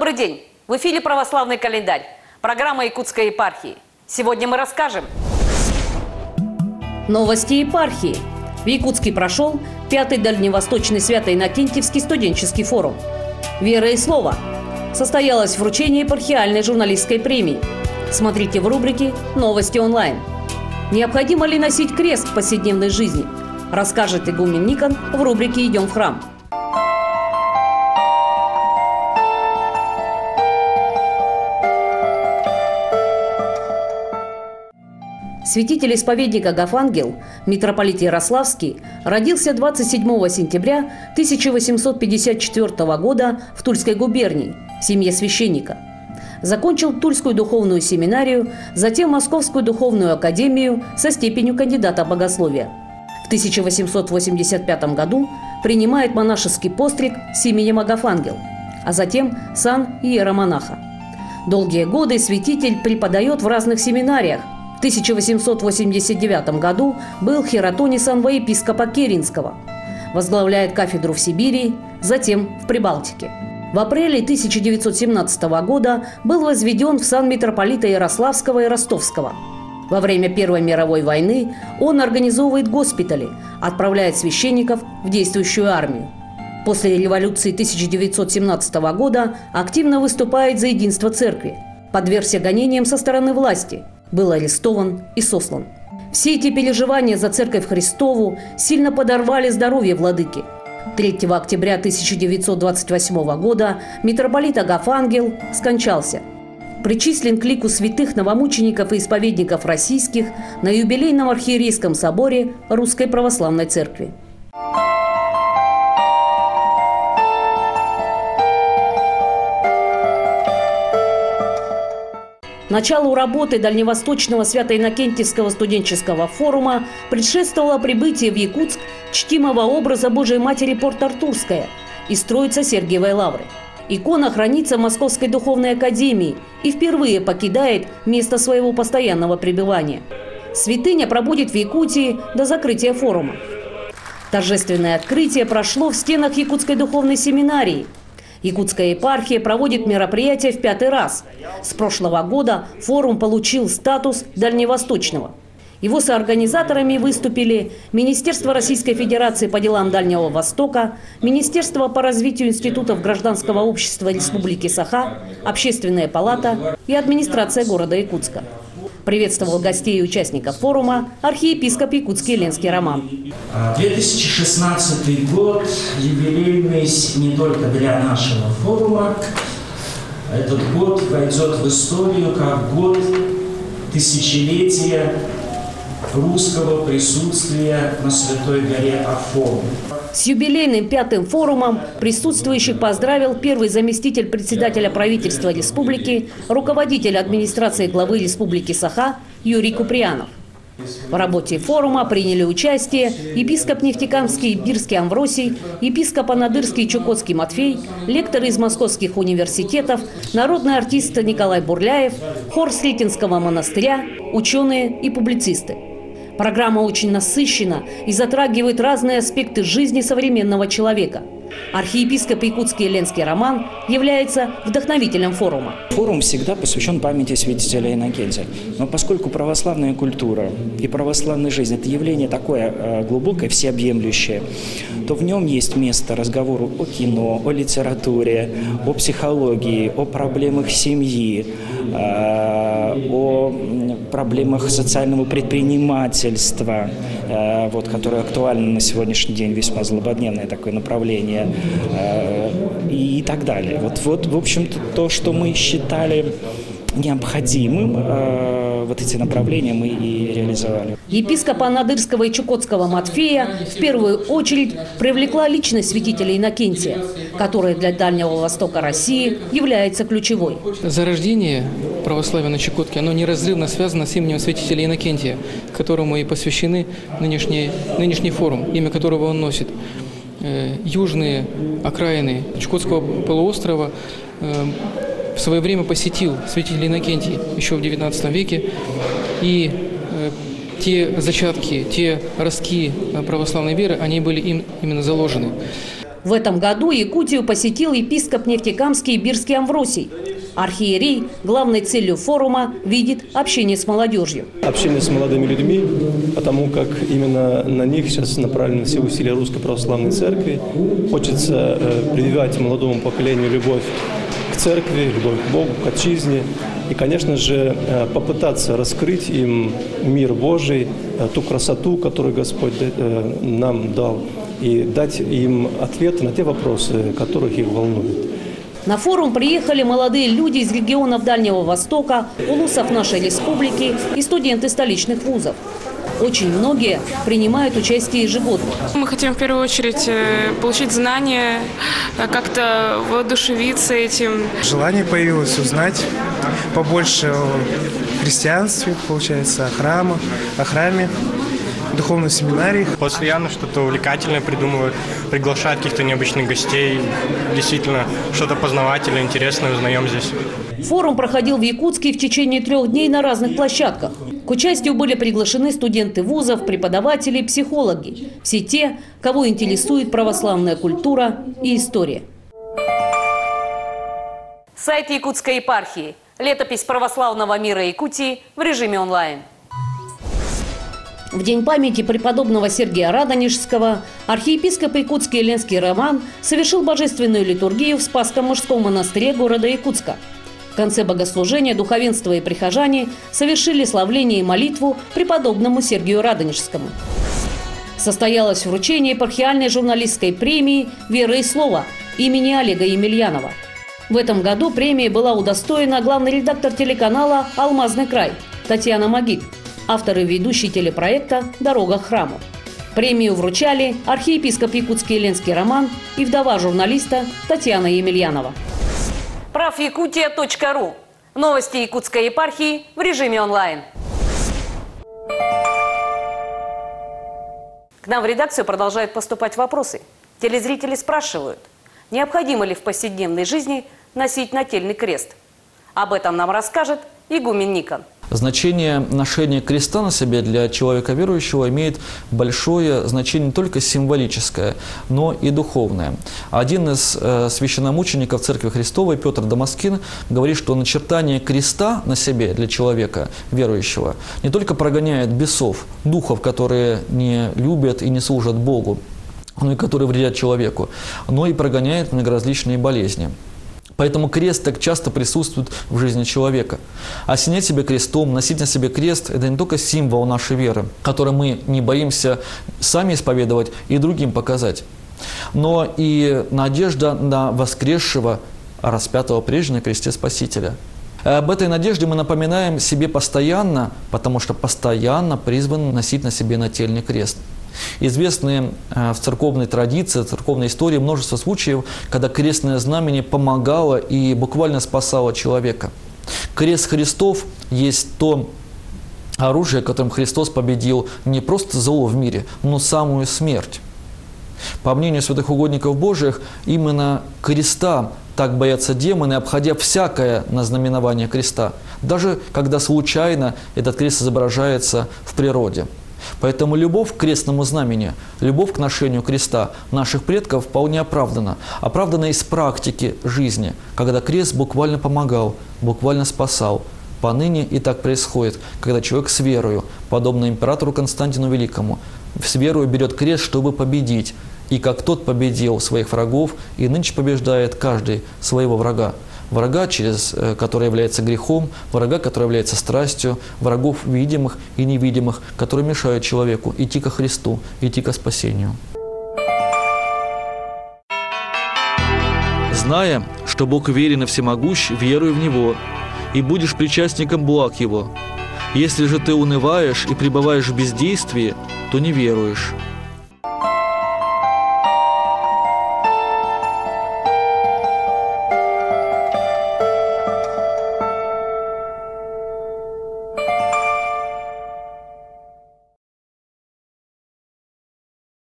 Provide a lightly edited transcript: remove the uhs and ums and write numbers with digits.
Добрый день! В эфире «Православный календарь», программа Якутской епархии. Сегодня мы расскажем. Новости епархии. В Якутске прошел 5-й Дальневосточный Свято-Иннокентьевский студенческий форум. Вера и слово. Состоялось вручение епархиальной журналистской премии. Смотрите в рубрике «Новости онлайн». Необходимо ли носить крест в повседневной жизни? Расскажет игумен Никон в рубрике «Идем в храм». Святитель-исповедник Агафангел, митрополит Ярославский, родился 27 сентября 1854 года в Тульской губернии в семье священника. Закончил Тульскую духовную семинарию, затем Московскую духовную академию со степенью кандидата богословия. В 1885 году принимает монашеский постриг с именем Агафангел, а затем сан иеромонаха. Долгие годы святитель преподает в разных семинариях. В 1889 году был хиратонисом во епископа Керенского. Возглавляет кафедру в Сибири, затем в Прибалтике. В апреле 1917 года был возведен в сан митрополита Ярославского и Ростовского. Во время Первой мировой войны он организовывает госпитали, отправляет священников в действующую армию. После революции 1917 года активно выступает за единство церкви. Подвергся гонениям со стороны власти. Был арестован и сослан. Все эти переживания за Церковь Христову сильно подорвали здоровье владыки. 3 октября 1928 года митрополит Агафангел скончался. Причислен к лику святых новомучеников и исповедников российских на юбилейном архиерейском соборе Русской Православной Церкви. Началу работы Дальневосточного Свято-Иннокентьевского студенческого форума предшествовало прибытие в Якутск чтимого образа Божией Матери Порт-Артурская из Троице-Сергиевой лавры. Икона хранится в Московской духовной академии и впервые покидает место своего постоянного пребывания. Святыня пробудет в Якутии до закрытия форума. Торжественное открытие прошло в стенах Якутской духовной семинарии. Якутская епархия проводит мероприятие в 5-й раз. С прошлого года форум получил статус дальневосточного. Его соорганизаторами выступили Министерство Российской Федерации по делам Дальнего Востока, Министерство по развитию институтов гражданского общества Республики Саха, Общественная палата и администрация города Якутска. Приветствовал гостей и участников форума архиепископ Якутский Ленский Роман. 2016 год юбилейный не только для нашего форума. Этот год войдет в историю как год тысячелетия русского присутствия на Святой горе Афон. С юбилейным 5-м форумом присутствующих поздравил первый заместитель председателя правительства республики, руководитель администрации главы республики Саха Юрий Куприянов. В работе форума приняли участие епископ Нефтекамский Бирский Амвросий, епископ Анадырский Чукотский Матфей, лекторы из московских университетов, народный артист Николай Бурляев, хор Сретенского монастыря, ученые и публицисты. Программа очень насыщена и затрагивает разные аспекты жизни современного человека. Архиепископ Якутский Ленский Роман является вдохновителем форума. Форум всегда посвящен памяти святителя Иннокентия. Но поскольку православная культура и православная жизнь – это явление такое глубокое, всеобъемлющее, то в нем есть место разговору о кино, о литературе, о психологии, о проблемах семьи, о проблемах социального предпринимательства, которое актуально на сегодняшний день, весьма злободневное такое направление, и так далее. В общем-то, то, что мы считали необходимым, вот эти направления мы и реализовали. Епископа Анадырского и Чукотского Матфея в первую очередь привлекла личность святителя Иннокентия, которая для Дальнего Востока России является ключевой. Зарождение православия на Чукотке, оно неразрывно связано с именем святителя Иннокентия, которому и посвящены нынешний форум, имя которого он носит. Южные окраины Чукотского полуострова в свое время посетил святитель Иннокентий еще в XIX веке, и те зачатки, те ростки православной веры, они были им именно заложены. В этом году Якутию посетил епископ Нефтекамский Бирский Амвросий. Архиерей главной целью форума видит общение с молодежью. Общение с молодыми людьми, потому как именно на них сейчас направлены все усилия Русской Православной Церкви. Хочется прививать молодому поколению любовь к церкви, любовь к Богу, к отчизне. И, конечно же, попытаться раскрыть им мир Божий, ту красоту, которую Господь нам дал, и дать им ответы на те вопросы, которые их волнуют. На форум приехали молодые люди из регионов Дальнего Востока, улусов нашей республики и студенты столичных вузов. Очень многие принимают участие ежегодно. Мы хотим в первую очередь получить знания, как-то воодушевиться этим. Желание появилось узнать побольше о христианстве, получается, о храме, духовной семинарии. Постоянно что-то увлекательное придумывают, приглашают каких-то необычных гостей. Действительно, что-то познавательное, интересное узнаем здесь. Форум проходил в Якутске в течение 3 дней на разных площадках. К участию были приглашены студенты вузов, преподаватели, психологи. Все те, кого интересует православная культура и история. Сайт Якутской епархии. Летопись православного мира Якутии в режиме онлайн. В день памяти преподобного Сергия Радонежского архиепископ Якутский Еленский Роман совершил божественную литургию в Спасском мужском монастыре города Якутска. В конце богослужения духовенство и прихожане совершили славление и молитву преподобному Сергию Радонежскому. Состоялось вручение епархиальной журналистской премии «Вера и слово» имени Олега Емельянова. В этом году премия была удостоена главный редактор телеканала «Алмазный край» Татьяна Магид, автор и ведущий телепроекта «Дорога к храму». Премию вручали архиепископ Якутский Еленский Роман и вдова журналиста Татьяна Емельянова. Правякутия.ру. Новости Якутской епархии в режиме онлайн. К нам в редакцию продолжают поступать вопросы. Телезрители спрашивают, необходимо ли в повседневной жизни носить нательный крест. Об этом нам расскажет игумен Никон. Значение ношения креста на себе для человека верующего имеет большое значение не только символическое, но и духовное. Один из священномучеников Церкви Христовой, Петр Дамаскин, говорит, что начертание креста на себе для человека верующего не только прогоняет бесов, духов, которые не любят и не служат Богу, но и которые вредят человеку, но и прогоняет многоразличные болезни. Поэтому крест так часто присутствует в жизни человека. Осенять себя крестом, носить на себе крест – это не только символ нашей веры, который мы не боимся сами исповедовать и другим показать, но и надежда на воскресшего, распятого прежде на кресте Спасителя. Об этой надежде мы напоминаем себе постоянно, потому что постоянно призваны носить на себе нательный крест. Известны в церковной традиции, в церковной истории множество случаев, когда крестное знамение помогало и буквально спасало человека. Крест Христов есть то оружие, которым Христос победил не просто зло в мире, но самую смерть. По мнению святых угодников Божиих, именно креста так боятся демоны, обходя всякое назнаменование креста, даже когда случайно этот крест изображается в природе. Поэтому любовь к крестному знамени, любовь к ношению креста наших предков вполне оправдана. Оправдана из практики жизни, когда крест буквально помогал, буквально спасал. Поныне и так происходит, когда человек с верою, подобно императору Константину Великому, с верою берет крест, чтобы победить. И как тот победил своих врагов, и нынче побеждает каждый своего врага. Врага, который является грехом, врага, который является страстью, врагов видимых и невидимых, которые мешают человеку идти ко Христу, идти ко спасению. Зная, что Бог верен и всемогущ, веруй в Него, и будешь причастником благ Его. Если же ты унываешь и пребываешь в бездействии, то не веруешь.